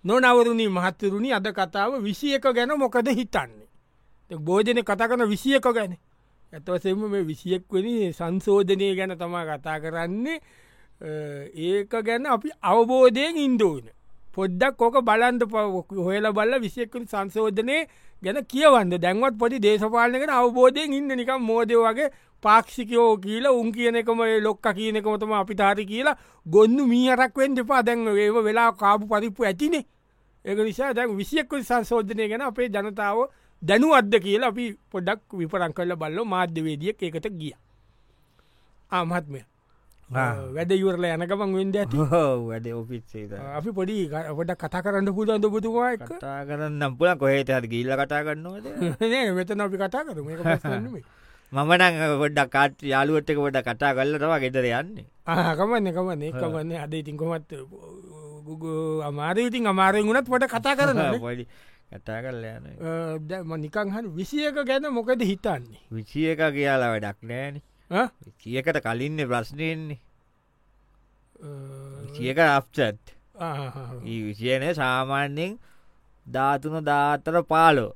නොනවරුණී මහත්තරුණි අද කතාව 21 ගැන මොකද හිතන්නේ. බෝජන කතා කරන 21 ගැන ඇතවසම මේ 21 වනි සංසෝධනය ගැන තමා කතා කරන්නේ ඒක ගැන අපි අවබෝධයෙන් ඉන්දෝන. පොඩ්ඩක් ඕක බලන්ට හොයල බල්ල 21 සංසෝධනය ගැන කියවන්න දැන්වත් පොඩි දේශපාලනකට අවබෝධයෙන් ඉන්න නිකම් මෝදය වගේ පාක්ෂිකයෝ කියලා උන් කියන එකම ලොක්ක කියන එකමතම අපිට හරි කියලා ගොන්න මීහරක් වෙන් දෙපා දැන් ඒ වෙලා කාපු පරිප්පු ඇතිනේ. ඒක නිසා දැන් 21 සංශෝධනය ගැන අපේ ජනතාව දැනු අද්ද කියලා අපි පොඩක් විපරං කරල බල්ල මාධ්‍යවේදියක් ඒකට ගිය. ආමත්මය වැඩ යුවරල යනකමන් වෙන්ද ඇති වැඩ ඔපිත්සේ අපි පොඩි ොඩ කතා කරන්න පුදන් බතුවා කතා කරන්න පුල කොහේට හරි ගිල්ල කතා කරන්නවද මෙතන අපි කතා කර මමන ගොඩක් කාට යාලුවටක ොඩ කතා කල්ලටවා ගෙදර යන්නේ කමන්න කමන්නේ අද ඉතින් කොමත් අමාරීතින් අමාරෙන් වුණත් පොට කතා කරන පොඩි කතා කරල යන නිකං හන් 21 ගැන මොකද හිතන්නේ විචිය එක කියලා වැඩක් නෑන විචියකට කලින්න්නේ ප්‍රශ්නයෙන්නේ විචියක අප්චත් ඒ විචයනය සාමාන්‍යෙන් 13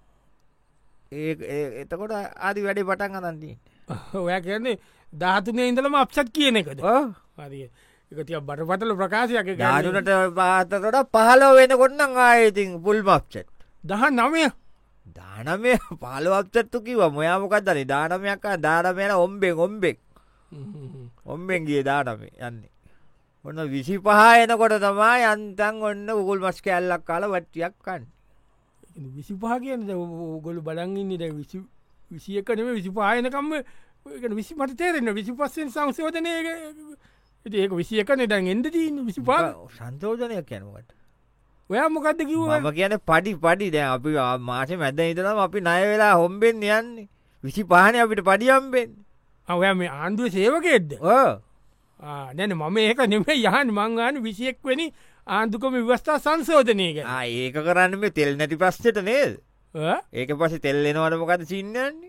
එතකොට ආදි වැඩි පටන් අනන්දී ඔය කියන්නේ 13 ඉඳලම අප්සත් කියන එකද හරි එකතිය බටපතල ප්‍රකාශයක් ගානුනට පාතකොට 15 වෙන කොන්නම් ආයඉතින් පුල් මක්්චත් 19 දානමය 15 අප්චත්තු කිව මොයාමකක්දන දානමයක් දානමයන ඔම්බෙක් ඔම්බෙන් ගිය දානම යන්නේ ඔන්න 25 එනකොට තමා යන්තන් ඔන්න උගුල් මස් කැල්ලක් කාල වට්ටියක් කන්න 25 කියන ගොලු බලංගින්නට 21කනම 25යනකම්ම විසි මට තේරෙන 25 සංශෝධනය ඒක 21කන දැන් එන්ද තිීන 25 සංශෝධනයක් යැනවට ඔයා මොකක්ද කිව ම කියන පඩි දැන් අපි මාස මැද ඉතනම අපි නය වෙලා හොම්බෙන් යන්නේ 25 අපිට පඩියම්බෙන් ඔය මේ ආණ්ඩුව සේවකෙද්ද දැන මම ඒක නෙම යහන් මංගාන 21 වැනි ආන්දුකම විවස්ථා සංශෝධනයක ඒක කරන්න මේ තෙල් නැති ප්‍රශ්ට නේද ඒක පස තෙල්ලෙනවට මොකද සින්නන්නේ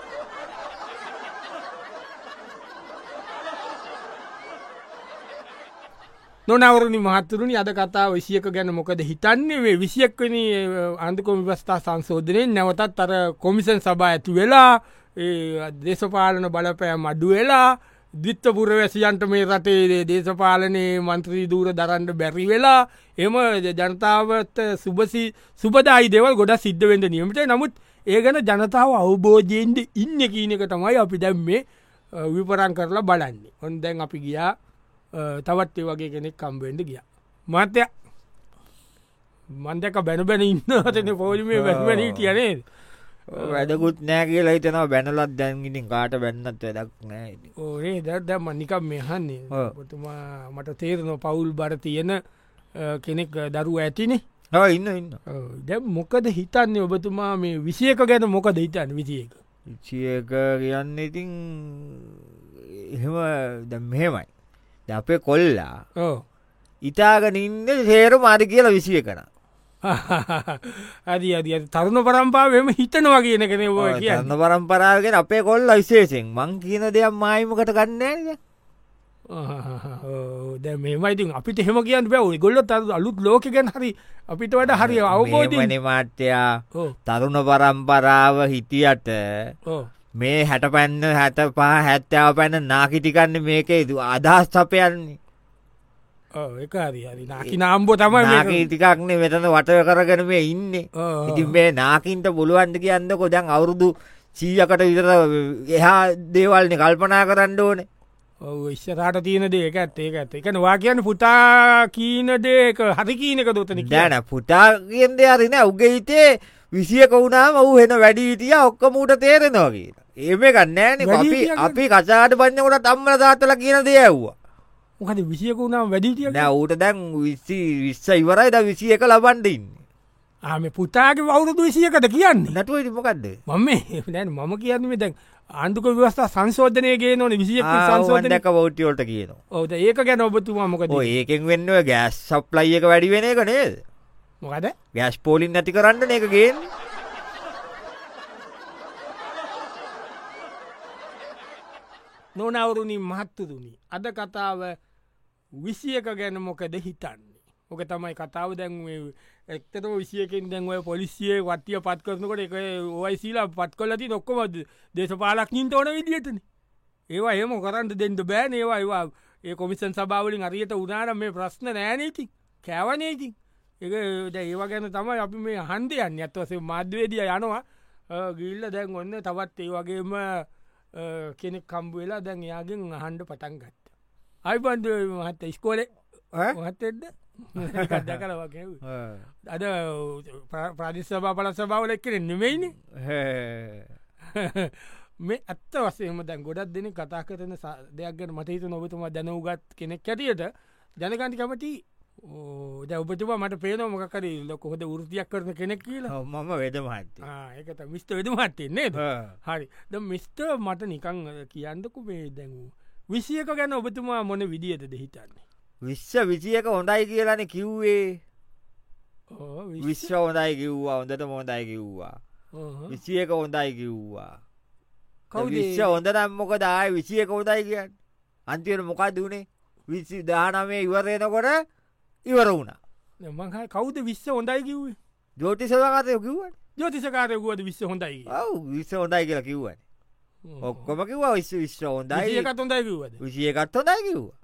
නොනවරණි මහත්තුරුණි අද කතා 21 ගැන මොකද හිතන්නේ වේ 21 වනි ආන්දුකම විවස්ථා සංශෝධනයෙන් නැවතත් අර කොමිසන් සභා ඇතු වෙලා දේශපාලන බලපෑම් අඩු වෙලා දිත්ත පුරවැසියන්ට මේ රටේ දේශපාලනයේ මන්ත්‍රී දූර දරන්න බැරි වෙලා එම ජනතාවත් සුබදායි දෙවල් ගොඩ සිද්ධවෙන්ට නියමට නමුත් ඒ ගැන ජනතාව අවබෝධයෙන්ද ඉන්න කියනක තමයි අපි දැම්මේ විපරං කරලා බලන්නේ ඔන් දැන් අපි ගියා තවත් ඒ වගේ කෙනෙක් කම්බෙන්ඩ ගිය මතය මන්දක බැන බැන ඉන්න අතන පෝලිමේ බැස්වැනී තියනේ වැඩකුත් නෑ කියලා හිතනවා බැනලත් දැන්ගිටින් කාට බැන්නත් වැඩක් නෑ ඕනේ දැම නිකම් මෙහන්නේ පොතුමා මට තේරන පවුල් බර තියෙන කෙනෙක් දරුව ඇතිනේ ඉන්න දැ මොකද හිතන්නේ ඔබතුමා මේ 21 ගැන මොකද හිතන්න විසියක විචියක කියන්න ඉතින් එහෙම මෙහෙමයි අපේ කොල්ලා ඉතාගෙන ඉන්න සේර මාරි කියලා විසිය කන අද තරුණ පරම්පාවම හිතනවා කියන කෙන කියන්න පරම්පරාවගෙන අපේ කොල්ල විශේෂෙන් මං කියන දෙයක් මායිමකට ගන්න දැ මේමයිති අපිට හෙම කියන්න බැව ගොල්ල තරු අලුත් ලෝක ගැන හරි අපිට වඩ හරි අවබෝධන මාට්‍යයා තරුණ පරම්පරාව හිටියට මේ 65 පැන්න නාකිටිකන්න මේකේ අදහස් සපයන්නේ එක හරි නාකි නාම්බෝ තමයි ටිකක්නේ වෙතන වටය කරගෙන මේ ඉන්න ඉතින් මේ නාකින්ට පුළුවන්ට කියන්නකො දැන් අවුරුදු 100කට විතර එහා දේවල්න කල්පනා කරන්න ඕනේ ඉස්සරට තියන දේක ඇත්තේ ඇත එක නවා කියන්න පුතා කීන දේක හරි කීනක දොතන දැන පුතා කියන්ද අරින උගේ හිතේ 21 වුණාම ඔහු හෙන වැඩි හිටිය ඔක්කමූට තේරෙනවා කියලා ඒම ගන්නෑන අපි කචාට පන්නකොට අම්මල තාත්තල කියන දේව්වා මොකද 21 වුණාම වැඩිටිය ඌට දැන් 20 ඉවරයි ද 21 ලබන්ඩ ඉන්න ආම පුතාගේ වවුරුදු 21කට කියන්න නැතුව මොකක්ද මම දැන් මම කියන්නේ දැන් ආණ්ඩුක ව්‍යවස්ථා සංශෝධනය ගේ නොන 21 සංශෝධනක බෞට්ටියෝට කියන ඕද ඒක ගැන ඔබතුමා මොකද ඒකෙන් වෙන්න ගෑස් සප්ලයි එක වැඩි වෙන එක නේද මොකද ගෑස් පෝලින් නැති කරන්න එක ගේන්න නොනවරුණි මහත්තුරුණි අද කතාව 21 ගැන මොකද හිතන්නේ ඕක තමයි කතාව දැන් එක්තම විසියකින් දැන් ඔය පොලිසියේ වත්තිය පත් කරනකොට එක ඔයි සීලා පත් කොල්ලති නොක්කොමද දේශපාලක්ඥින්ට ඕන විදිියටන ඒවා ඒම කරන්න දෙන්න බෑන ඒවා ඒ කොමිසන් සභාවලින් අරියට උනාට මේ ප්‍රශ්න නෑනේති කෑවනේති එක ඒවා ගැන තමයි අපි මේ හන්දයන්න ඇත්වසේ මාධ්‍යවේදිය යනවා ගිල්ල දැන් ඔන්න තවත් ඒ වගේම කෙනෙක් කම්බු වෙලා දැන් යාගෙන් හන්ඩ පටන් ගත්ත අයිබන්ද මහත්ත ස්කෝලේ මහත්තෙද කර වගේ අද ප්‍රාදිශභා පල සභාවල එක්කෙන නෙමයින මේ ඇත්ත වසේම දැන් ගොඩක් දෙන කතා කරන දෙයක් ගැන මතහිතු නොබතුම දැනවගත් කෙනෙක් ඇතියට ජනකාන්ති කමති ද ඔබතුමා මට පේන මොකර ලොකොහොද වෘතියක් කරන කෙනෙක් කියලා මම වෙදමහත් ඒකත මිස්ට වෙදමහත්තෙන්නේ හරි ද මිස්ට මට නිකං කියන්නකු මේ දැන්වූ විසියක ගැන ඔබතුමා මොන විදිහයට දෙහිතන්නේ විසියක හොඳයි කියලන කිව්වේ විශ්ව හොඳයි කිව්වා හොඳට හොඳයි කිව්වා විසියක හොඳයි කිව්වා විශ්ව හොඳ නම්මොක දාය විසියක හොඳයි කියන්න අන්තියට මොකක් දුණේ විසි දානමේ ඉවරයනකොට ඉවර වුණා මහයි කවුද විශ්ව හොඳයි කිව්වේ ජෝතිසකාතය කිව්වට ජෝතිසකාරයකුවද විශ්ව හොඳයි විශ්ව හොඳයි කියලා කිව්වන ඔක්කොම කිව්වා විශ්ව හොඳයි එකත් හොඳයි කිව්වද විසියකත් හොඳයි කිව්වා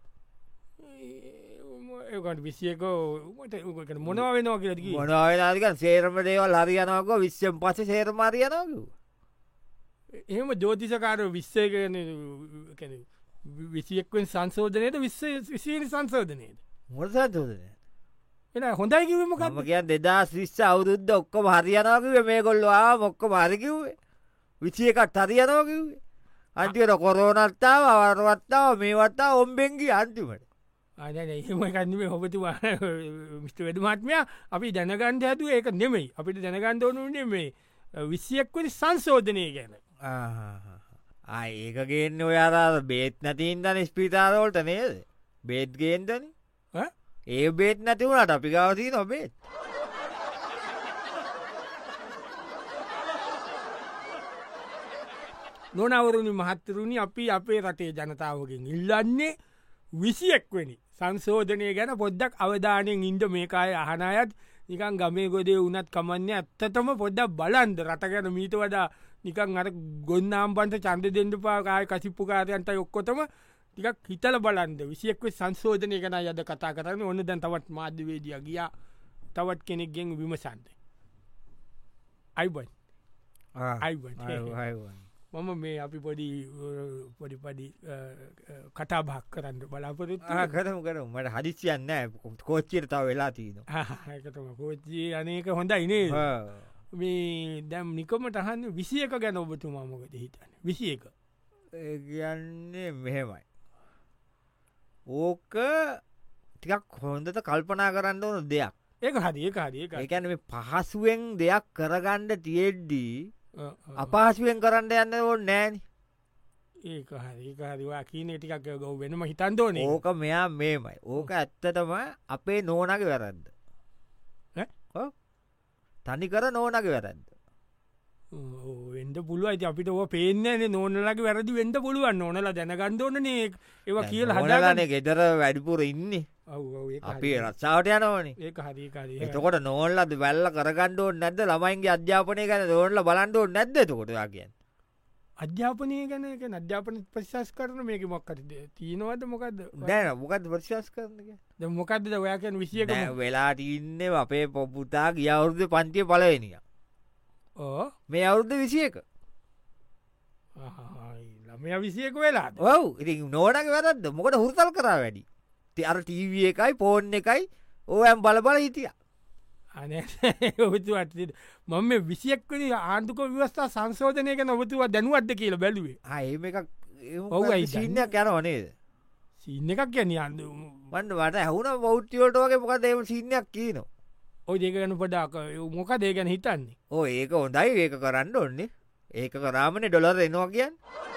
ඒකට විසියක මොනවා වෙනවා කියලකි මොනවානාදික සේරම දේවල් හරියනක විශ්‍යම් පස සේරමාරියනක එහෙම ජෝතිසකාර විශ්සය විසියෙක්වෙන් සංසෝධනයට විසිනි සංසෝධනයද මොට සංසෝධනය එ හොඳයි කිවීමකම කියන් දෙදස් විශ්ස අවුරුද්ධ ඔක්කොම හරියනකිවේ මේ කොල්ලවා මොක්ක මාරිකිවේ විසියකත් හරියනෝකිවේ අන්තියට කොරෝනත්තාව අවරවත්තාව මේ වත්තා ඔම්බෙන්ගි අන්තිමට ඒමකන්නේ හොබතුවා මිස්ට වැඩමාත්මය අපි දැනගන්ඩ ඇතු ඒක නෙමෙයි අපිට දැනගන්ඩ ඕනු නෙමේ විසියෙක්වනි සංශෝධනය ගැන ඒක ගේන්න ඔයාරා බේත් නැතින්දන ස්පිතාරෝල්ට නේද බේත් ගේන්දන ඒ බේත් නැතිවුණට අපි ගවතිී නොබේත් නොනවරුණි මහත්තරුණි අපි අපේ රටේ ජනතාවගෙන් ඉල්ලන්නේ විසියෙක්වනි සංශෝධනය ගැන පොද්දක් අවධානයෙන් ඉන්ඩ මේකාය අහනයත් නිකන් ගමේ ගොඩේ වනත් කමන්න ඇත්තතම පොඩ්ඩක් බලන්ද රට ගැන මීට වඩා නිකන් අර ගොන්නාම් පන්ට චන්ද දෙඩ පාකාය කසිප්පුකාරයන්ට ඔක්කොතම ටිකක් හිතල බලන්ද විසියෙක්ව සංශෝධනය ගැන යද කතා කරන්න ඔන්න දැන් තවත් මාධ්‍යවේදිය ගියා තවත් කෙනෙක්ගෙන් විමසන්ද අයිබන් මම මේ අපි පොඩිපඩි කතා භක් කරන්න බලාපොරත් කරම කර මට හදිසියන්න කෝච්චිරතාව වෙලා තියන ඒකතම කෝච්චි අනක හොඳයිනේ මේ දැම් නිකමට අහන්න විසියක ගැන ඔබතුමාමකද හිතන්න විසියක කියන්නේ මෙහෙමයි ඕක ටිකක් හොඳට කල්පනා කරන්න ඕන දෙයක් ඒක හරි ඒක හරි ඒකැන මේ පහසුවෙන් දෙයක් කරගණ්ඩ තියෙද්දී අපහසුවෙන් කරන්න යන්න ඕ නෑන ඒක හරිකාරවා කීන ටිකක් ගව වෙනම හිතන්දෝන ඕක මෙයා මේමයි ඕක ඇත්තටම අපේ නෝනගේ වැරද්ද තනි කර නෝනගේ වැරද්ද වෙන්ඩ පුළුව ඇති අපිට ඔ පේන්නේ නෝනලගේ වැරදි වෙන්ඩ පුළුවන් ඕනලා දැනගන්දෝනනේ ඒවා කියල හදාගන ගෙදර වැඩිපුර ඉන්නේ අපි රත්සාාවට යනවනේ ඒක හරිකාරී එතකොට නෝල්ලද වැල්ල කරගන්නඩෝ නැද ළමයින්ගේ අධ්‍යාපනය ගැන දෝල්ල බලන්ඩෝ නැද්දතකොට ගෙන් අධ්‍යාපනය ගැන එක අධ්‍යාපන ප්‍රශස් කරන මේක මොක්කද තියනවද මොකක්ද දැන මොකද ප්‍රශස් කරන ද මොකක්ද ඔයාකැන් විසියක වෙලාට ඉන්න අපේ පොපුතා ගිය අවුරුද්ධ පන්තිය පලවෙනිය මේ අවුරුද්ධ විසියක ළමය විසියක වෙලා ඔව් ඉති නෝනක වැරද මොකට හුරතල් කරා වැඩි අර ටීව එකයි පෝර්න් එකයි ඕයම් බලබල හිටිය ඔබතුවත් මම විසියෙක්වනි ආන්දුක ව්‍යවස්ථා සංශෝධනයක නොබතුව දැනුවත්ද කියල බැලුවේ ඒම එකක් ඔවයි සිීනයක් යන වනේද සින්න එකක් ගැන අන්ද වන්න වට ඇහුන බෞද්ධියෝට වගේ මොකද එම සිීනයක් කියනවා ඔය දෙක ගැන පොඩාක මොක දේ ගැන හිතන්නේ ඕ ඒක හොඳයි ඒක කරන්න ඔන්නේ ඒක කරාමනේ ඩොලර් එනවා කියන්න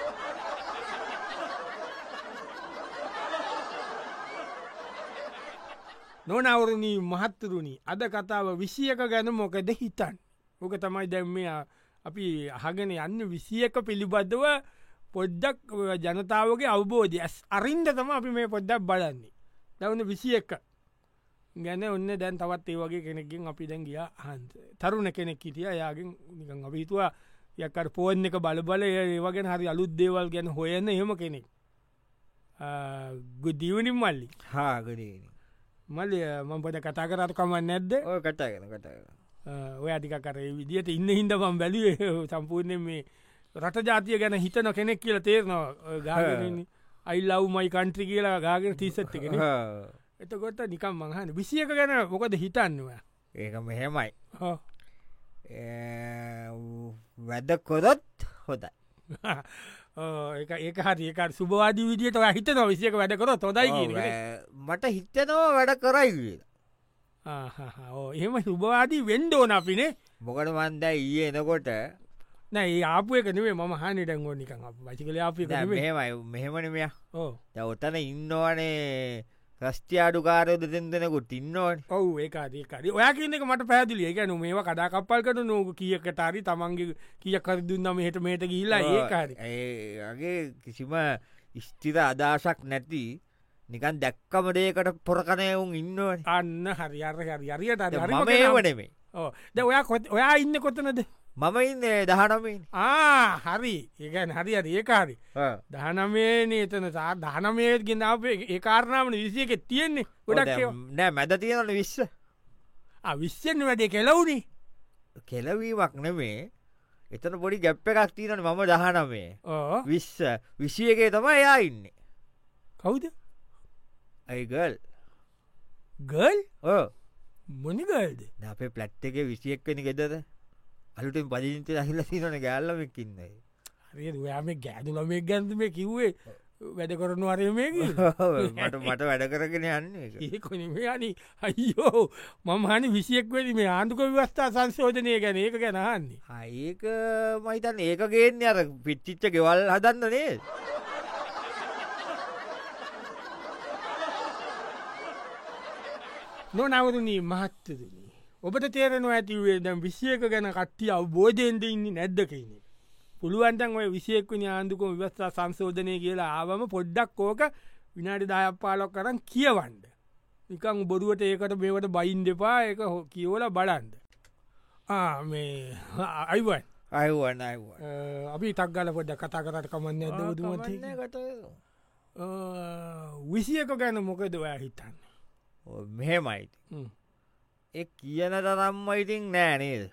නොනවරණී මහත්තරුණි අද කතාව විසියක ගැන මොකද හිතන් ඕක තමයි දැම්මය අපි අහගෙන යන්න විසියක පිළිබද්ධව පොඩ්ඩක් ජනතාවගේ අවබෝධය ඇස් අරින්ද තම අපි මේ පොඩ්ඩක් බලන්නේ දවන විසියක ගැන ඔන්න දැන් තවත් ඒ වගේ කෙනෙකින් අපි දැන් ගිය හන්ස තරුණ කෙනෙක් හිටිය යාගෙන් නිකන් අපිතුවා යකට පෝන් එක බලබල ඒවගෙන හරි අලුත් දේවල් ගැන හොයන්න එහෙම කෙනෙක් ගුදීවනින් මල්ලි හාගරන මල්ලි මං පොද කතා කරට කමන්න නැද්ද ඔය කටාගෙන කටා ඔය අටික කරේ විදිට ඉන්න හින්ද මම් බැලුවේ සම්පූර්ණය මේ රට ජාතිය ගැන හිතන කෙනෙක් කියල තේරනවා ගාගෙන අයිල්ලව් මයි කන්ට්‍රි කියලා ගාගෙන තිීසත්තිගෙන එතකොට නිකම් මංහන විසියක ගැන මොකද හිතන්නවා ඒක මෙහෙමයි වැඩ කොරොත් හොදයි ඒක හරි ඒක සුභවාදී විදිට හිත නො විසියක වැඩ කරොත් හොදයි මට හිතනවා වැඩ කරයි කියලා එහෙම සුභවාදී වෙන්ඩෝන අපිනේ මොකට මන්ද ඊයේ එනකොට නෑ ආපුය කනේ ම හනි ටැන්ගෝ නිකන් වචිකල ආපි මෙහෙමයි මෙහෙමනමය ඔතන ඉන්නවානේ රස්්ටයාඩුකාරයෝද දෙෙන්දෙනකුත් ඉන්නවන ඔවු ඒකාදකාර ඔයා කියනෙක මට පැදිලිය එක නො මේවා කඩාකප්පල් කර නෝක කියක ටරි තමන්ගේ කිය කරදුන්නම හට මේට ගිල්ලා ඒකාර ඒගේ කිසිම ස්තිර අදාශක් නැති නිකන් දැක්කමදේකට පොරකනයවුන් ඉන්නවන අන්න හරිර හරියට ඒවනෙමේ ද ඔයා ඔයා ඉන්න කොත්තනද මම ඉන්න 19 හරි ඒගැන් හරි ඒකාරි 19 එතන දහනමේත් ගෙන අපේ ඒ කාරණාවන විසියක තියෙන්නේ ගොඩක් නෑ මැද තියෙනට විශ්ස විශ්්‍යන්න වැඩේ කෙලවුණි කෙලවීමක් නෙමේ එතන පොඩි ගැප්ප එකක් තියනට මම 19 විශ්ස විසියගේ තම එයා ඉන්න කවුද ඇයිගල් ගල් මොනිගල්ද අපේ ප්ලට් එක විසියෙක්කනි ගෙදද අලුටෙන් පදිින්ත අහිල සිනන ගෑල්ලමක්කින්නයි හරි ඔයාම ගෑදුලම ගැන්තුම කිව්වේ වැඩ කරනු අරමේ මට වැඩ කරගෙන යන්නේ ඒකොනම අනි අයියෝ මමහනි විසියෙක් වෙදි මේ ආණ්ඩුක ව්‍යවස්ථා සංශෝධනය ගැන ඒක ගැනහන්නේ ඒක මහිතන් ඒක ගේන්නේ අර පිච්චිච්ච ගෙවල් හදන්න නේ නොනවරුණී මහත්තදනී ඔබට තේරෙනවා ඇතිවේ දැම් විසියක ගැන කට්ටිය අවබෝධයෙන්ද ඉන්න නැද්දකන්නේ පුළුවන්ටන් ඔය විසියෙක්වනි ආන්දුකොම විවස්ථා සංශෝධනය කියලා ආවම පොඩ්ඩක් ඕක විනාඩි දායක් පාලොක් කරන් කියවන්ඩ නිකං බොරුවට ඒකට මේවට බයින් දෙපා එක කියවල බලන්ද මේ අයිවන් අයිවන් අපි තක්ගල පොඩ්ඩ කතා කරට කමන්න ඇදදුමට විසියක ගැන මොකද ඔයා හිතන්න මෙහෙමයිති එ කියන තරම්ම ඉතින් නෑ නේද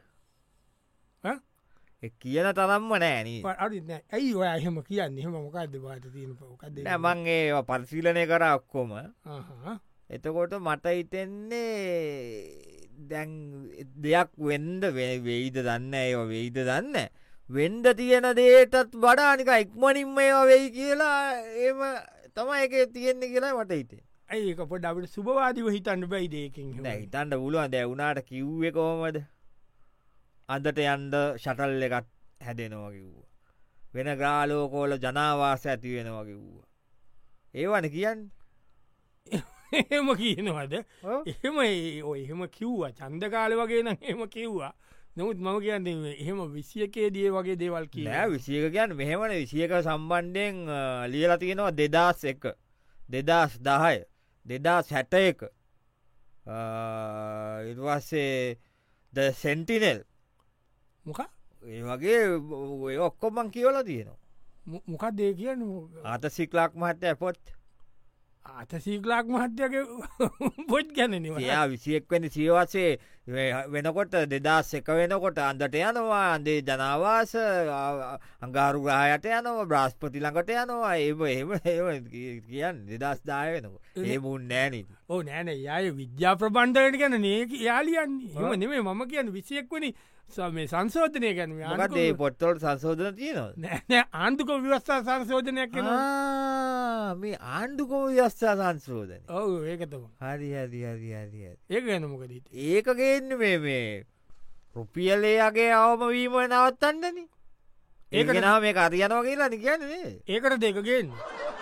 කියන තරම්ම නෑන ඇයි ඔය එහෙම කියන්න එහෙම මොකක්ද බාට තියන පකක්ද මංගේ පරිශීලනය කර ඔක්කොම එතකොට මට හිතෙන්නේ දැන් දෙයක් වෙන්ඩ වෙයිද දන්න ඒ වෙයිද දන්න වෙන්ඩ තියෙන දේටත් වඩානික ඉක්මනින්ම ඒවා වෙයි කියලා ඒම තම එක තියෙන්නේ කියලා මට හිතේ ඒක පොඩ අපට සුභවාදිව හිතන්න බයි දේකින් හිතන්ට පුළුවන් දැවුණට කිව්ව කෝමද අදට යන්ද ෂටල් එකත් හැදෙනවා කිව්ව වෙන ග්‍රාලෝකෝල ජනවාස ඇති වෙනවා කිව්ව ඒවන කියන්න එහෙම කියනවද එහෙම එහෙම කිව්වා චන්ද කාල වගේ නම් එහෙම කිව්වා නොමුත් මම කියන්නේ එහෙම විසියකේ දිය වගේ දේවල් කිය විසියක කියන්න මෙහෙමන විසියක සම්බන්ධයෙන් ලියලා තියෙනවා 2001 2010 2061 ඉර්වාසේ ද සෙන්ටිනෙල් මොක ඒ වගේ ඔක්කොමන් කියවල තියෙනවා මොකක් දේ කියන්න ආත සික්ලාක් මහත්තය පොත් අත සීකලාක් මහත්්‍යයක පොට් ගැනන යා විසියෙක්වැනි සියවසේ වෙනකොට 2001 වෙනකොට අන්දට යනවා අන්දේ ජනවාස අංගාරු ග්‍රහයට යනවා බ්‍රස්පති ළඟට යනවා ඒම කියන්න 2010 වෙනක ඒ මුන් නෑන ඕ නෑන යාය විද්‍යා ප්‍රබන්ධයට ගැන නේ යාලියන්නේ එම නෙමේ මම කියන්න විසියෙක්වනි මේ සංශෝධනය ගැන ඒ පොට්තොට සංශෝධන තියෙනවා නෑ ආන්දුක ව්‍යවස්ථා සංශෝධනයක් කෙන මේ ආණ්ඩුකෝ ව්‍යස්ථා සංශෝධන ඔවු ඒකතම හරි හරි හරි හරි ඒක ගැනමකද ඒක ගන්න මේ රුපියලේගේ අවමවීම නවත්තන්නන ඒක නාව මේ අරියනවා කියලා කියන්නේ ඒකට දෙකගෙන්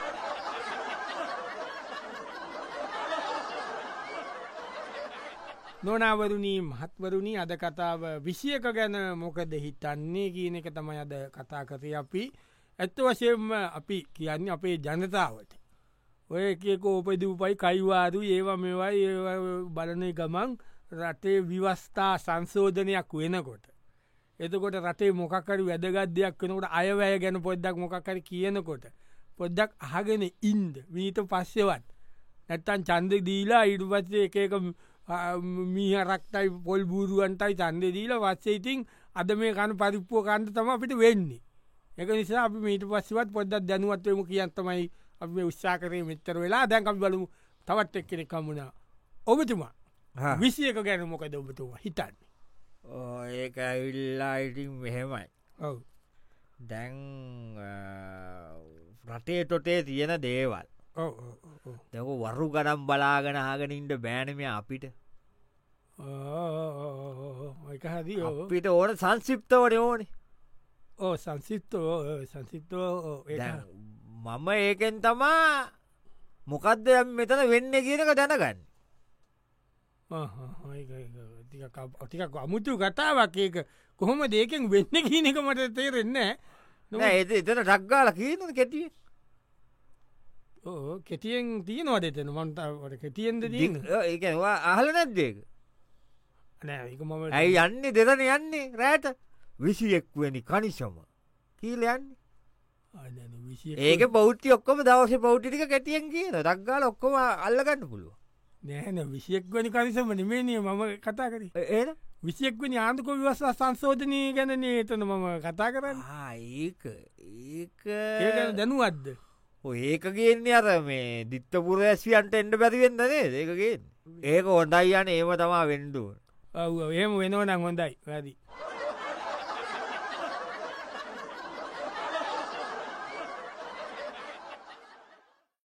නොනවරුණී මහත්වරුණී අද කතාව විසියක ගැන මොකද හිතන්නේ කියන එක තමයි අද කතා කරය අපි ඇත්ත වශයෙන්ම අපි කියන්නේ අපේ ජනතාවට ඔය එකක ඕපදූපයි කයිවාරු ඒවා මේවයි බලනය ගමන් රටේ විවස්ථා සංශෝධනයක් වෙනකොට. එතකොට රටේ මොකක්කරි වැදගත් දෙයක් වෙනකොට අයවැය ගැන පොද්දක් මොකක්කරි කියනකොට. පොද්දක් අහගෙන ඉන්ද වීට පස්සෙවත්. නැත්තන් චන්ද දීලා ඉඩු පස්සේ එකක මීහරක්ටයි පොල් බූරුවන්ටයි චන්ද දීලා වස්සේ ඉතින් අද මේ කන පරිප්පුව කන්ද තම අපිට වෙන්නේ. එක නිසා අපි මීට පස්සවත් පොද්දත් දැනුවත්වම කියන්තමයි අපි උත්සා කරේ මෙච්චර වෙලා දැන් අපි බලමු තවත් එක් කෙනෙක් කමුණා. ඔබතුමා විසියක ගැන මොකද ඔබතුමා හිතන්නේ. ඒක ඇවිල්ලා ඉටින් මෙහෙමයි. ඔව් දැන් රටේ තොටේ තියෙන දේවල් දෙක වරු ගනම් බලාගෙන ආගෙනින්ට බෑනම අපිට ඒහද අපිට ඕන සංසිප්තවට ඕනේ. ඕ සංසිිත්තෝ සංසිිත්තෝ මම ඒකෙන් තමා මොකක්ද මෙතන වෙන්න කියනක දැනගන්න. ටික අමුතු කතාවක් ඒක කොහොම දේකෙන් වෙන්න කියනක මට තේරෙන්න එතන ටක්ගාල කියනද කෙටිය කෙටියෙන් තියනවා දෙතන මන්තාවට කෙටියෙන්ද තියන ඒවා අහල නැද්දේක නෑ මම ඇයි යන්නේ දෙදන යන්නේ රෑට විසියෙක්වනි කනිසම කියල යන්නේ ඒක පෞට්ටි ඔක්කොම දවස පෞට්ටික කෙටියෙන් කියන දක්ගාල ඔක්කොම අල්ලගන්න පුළුව නෑන විසියෙක්වනි කනිසම නිමේනිය මම කතා කර ඒ විසියෙක්වනි ආන්දකො විවස සංශෝධනය ගැන ඒතන මම කතා කරන්න ඒ දැනුවත්ද ඒක ගේන්නේ අර මේ දිත්තපුර ඇස්වියන්ට එන්ඩ බැරිවෙන්නනේ ඒකගේ ඒක හොඳයි යන ඒම තමා වෙන්ඩුව ඔව එහෙම වෙනවනම් හොඳයි වැදී